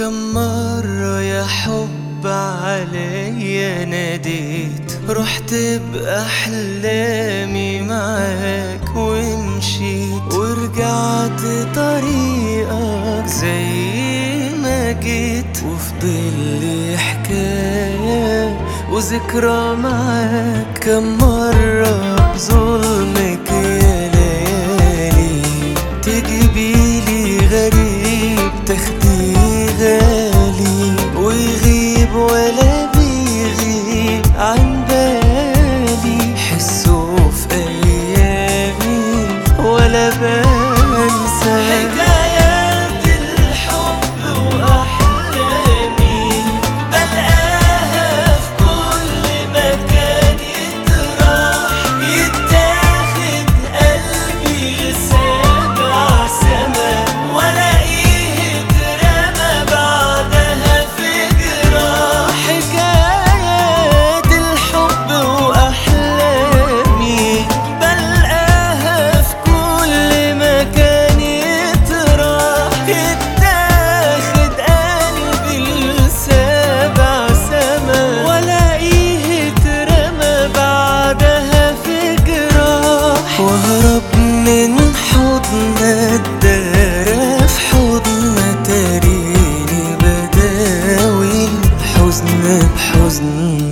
كم مرة يا حب عليا ناديت، رحت بأحلامي معاك ومشيت، ورجعت طريقك زي ما جيت، وفضل لي حكاية وذكرى معاك. كم مرة بظلمك يا ليالي تجيبيلي غريب تاخدي غالي، ويغيب ولا بيغيب عن بالي، حسه في أيامي ولا بنسى. حكايات الحب وأحلامي بلقاها في كل مكان، يتراح يتاخد قلبي لسابع سما، ولاقيه اترمى بعدها في جراح. حكايات الحب وأحلامي بلقاها في كل مكان، يتراح يتاخد قلبي لسابع سما، ولاقيه اترمى بعدها في جراح. وهرب من حضن الدار في حضن تاريني بداوي الحزن بحزن.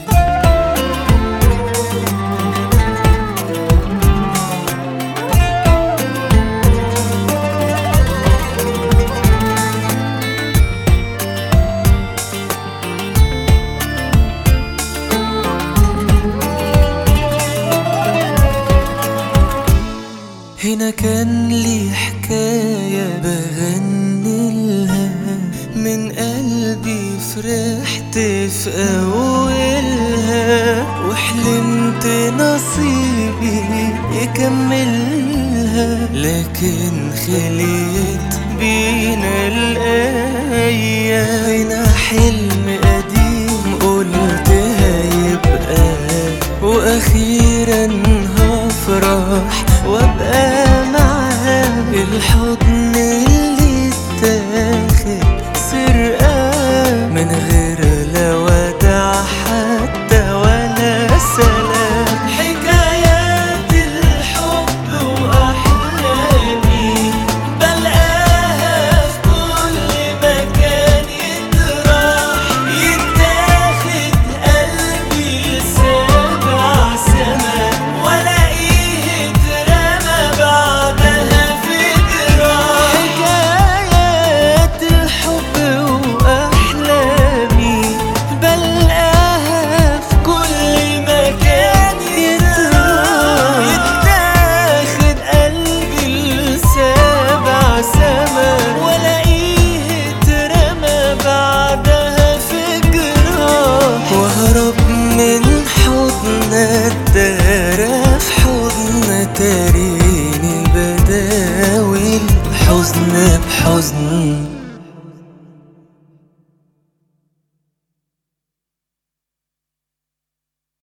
هنا كان لي حكاية بغنيلها من قلبي، فرحت في أولها وحلمت نصيبي يكملها، لكن خليت بينا الأيام. هنا حلم قديم قلت هيبقى، وأخيرا هفرح وابقى معاه. الحضن